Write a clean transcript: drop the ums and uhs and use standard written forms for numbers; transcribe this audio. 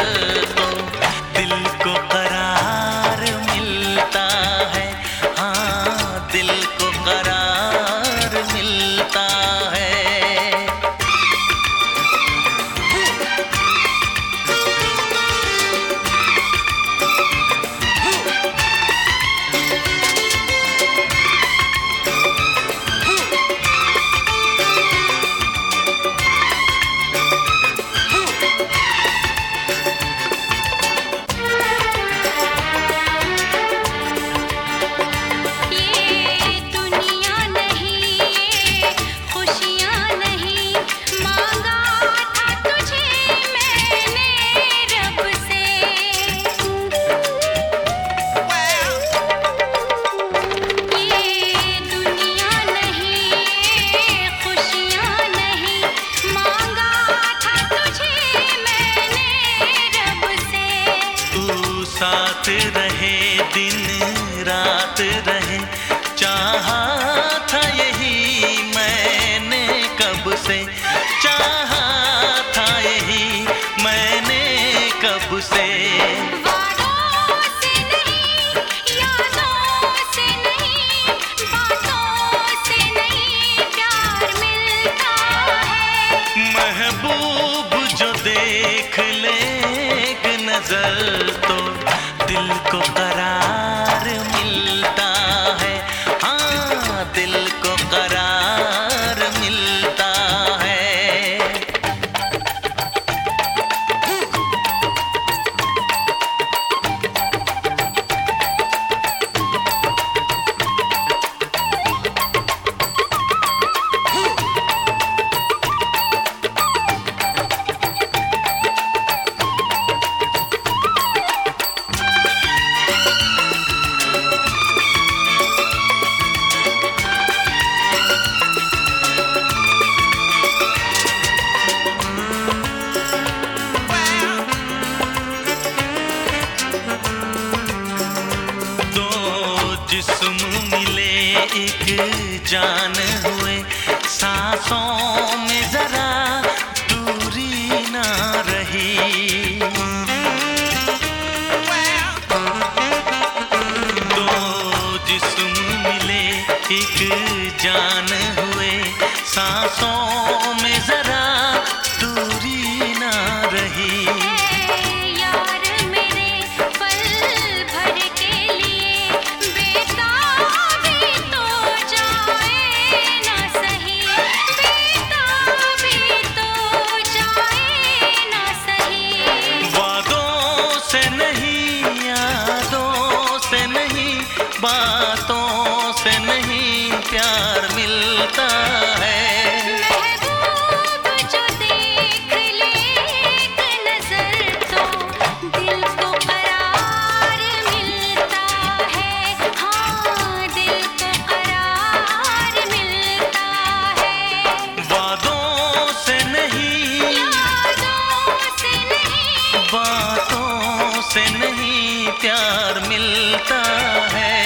तो दिल को करार मिलता है। हाँ, दिल को करार मिलता है। साथ रहे दिन रात रहे, चाहा था यही मैंने कब से, चाहा था यही मैंने कब से। वादों से नहीं, यादों से नहीं, बातों से नहीं प्यार मिलता है। महबूब जो देख ले एक नजर तो दिल को करार मिलता है। हाँ, दिल को करार मिलता है। जिस्म मिले एक जान हुए, सांसों में जरा दूरी ना रही। दो जिस्म मिले एक जान हुए, सांसों में जरा दूरी ना रही। बातों से नहीं प्यार मिलता है। महबूब जो देख ले एक नजर तो दिल को करार मिलता है। हाँ, दिल को करार मिलता है। वादों से नहीं, यादों से नहीं, बातों से नहीं प्यार मिलता है।